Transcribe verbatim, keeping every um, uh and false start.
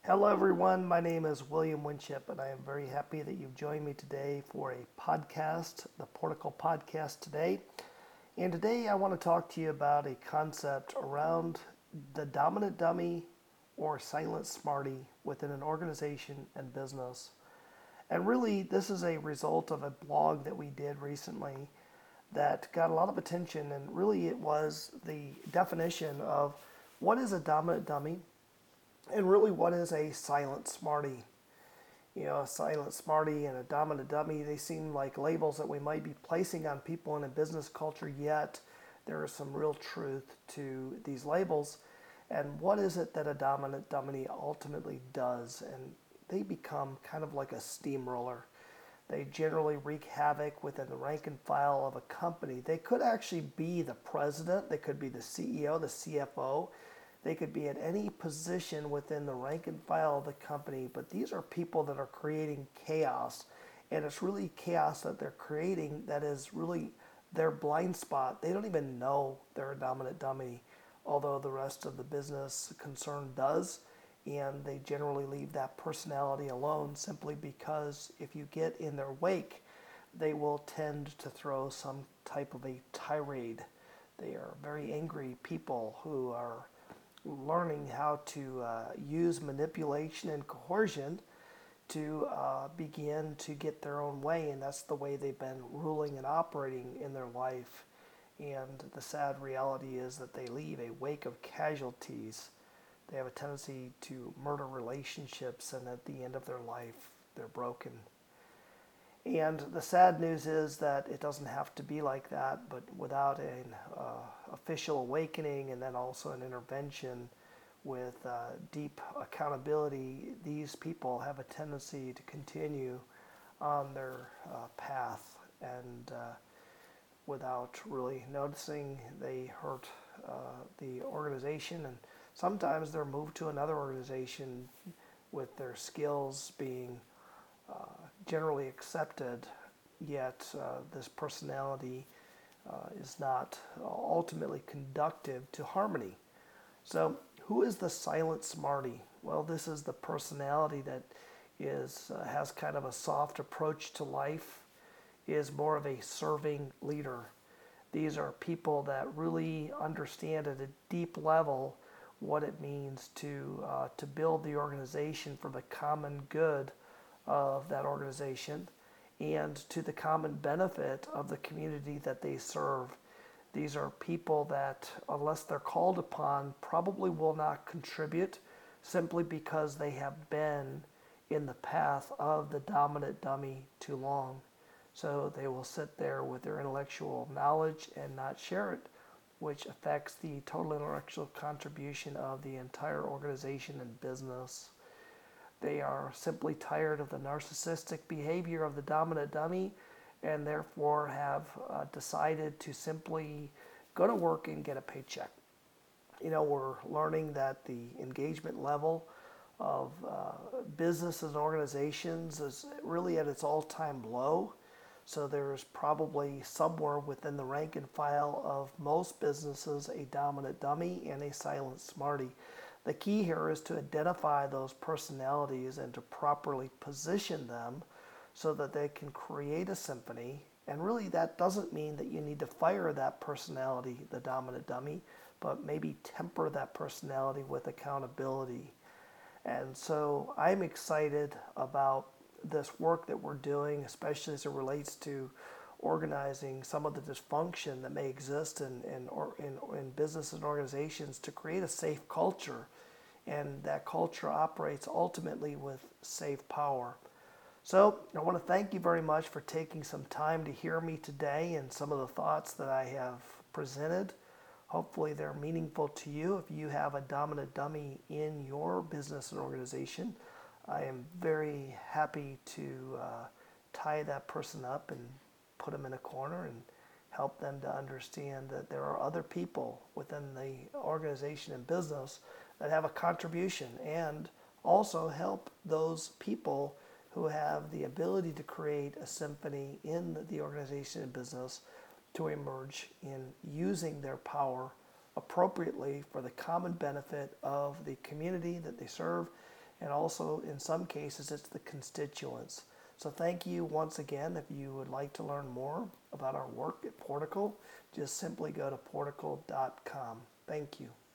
Hello, everyone. My name is William Winship, and I am very happy that you've joined me today for a podcast, the Portico Podcast today. And today I want to talk to you about a concept around the dominant dummy or silent smarty within an organization and business. And really, this is a result of a blog that we did recently that got a lot of attention. And really, it was the definition of what is a dominant dummy and really what is a silent smarty. You know, a silent smarty and a dominant dummy, they seem like labels that we might be placing on people in a business culture, yet there is some real truth to these labels. And what is it that a dominant dummy ultimately does? And they become kind of like a steamroller. They generally wreak havoc within the rank and file of a company. They could actually be the president, they could be the C E O, the C F O, they could be at any position within the rank and file of the company, but these are people that are creating chaos. And it's really chaos that they're creating that is really their blind spot. They don't even know they're a dominant dummy, although the rest of the business concern does. And they generally leave that personality alone simply because if you get in their wake, they will tend to throw some type of a tirade. They are very angry people who are learning how to uh, use manipulation and coercion to uh, begin to get their own way, and that's the way they've been ruling and operating in their life. And the sad reality is that they leave a wake of casualties. They have a tendency to murder relationships, and at the end of their life, they're broken. And the sad news is that it doesn't have to be like that, but without an uh, official awakening and then also an intervention with uh, deep accountability, these people have a tendency to continue on their uh, path and uh, without really noticing, they hurt uh, the organization, and sometimes they're moved to another organization with their skills being uh, generally accepted, yet uh, this personality uh, is not ultimately conducive to harmony. So, who is the silent smarty? Well, this is the personality that is uh, has kind of a soft approach to life, is more of a serving leader. These are people that really understand at a deep level what it means to uh, to build the organization for the common good of that organization and to the common benefit of the community that they serve. These are people that, unless they're called upon, probably will not contribute simply because they have been in the path of the dominant dummy too long. So they will sit there with their intellectual knowledge and not share it, which affects the total intellectual contribution of the entire organization and business. They are simply tired of the narcissistic behavior of the dominant dummy and therefore have uh, decided to simply go to work and get a paycheck. You know, we're learning that the engagement level of uh, businesses and organizations is really at its all-time low. So there's probably somewhere within the rank and file of most businesses a dominant dummy and a silent smarty. The key here is to identify those personalities and to properly position them so that they can create a symphony. And really, that doesn't mean that you need to fire that personality, the dominant dummy, but maybe temper that personality with accountability. And so I'm excited about this work that we're doing, especially as it relates to organizing some of the dysfunction that may exist in, in, or, in, in businesses and organizations to create a safe culture. And that culture operates ultimately with safe power. So I want to thank you very much for taking some time to hear me today and some of the thoughts that I have presented. Hopefully they're meaningful to you. If you have a dominant dummy in your business and organization, I am very happy to uh, tie that person up and put them in a corner and help them to understand that there are other people within the organization and business that have a contribution, and also help those people who have the ability to create a symphony in the organization and business to emerge in using their power appropriately for the common benefit of the community that they serve and also in some cases it's the constituents. So thank you once again. If you would like to learn more about our work at Portical, just simply go to portical dot com. Thank you.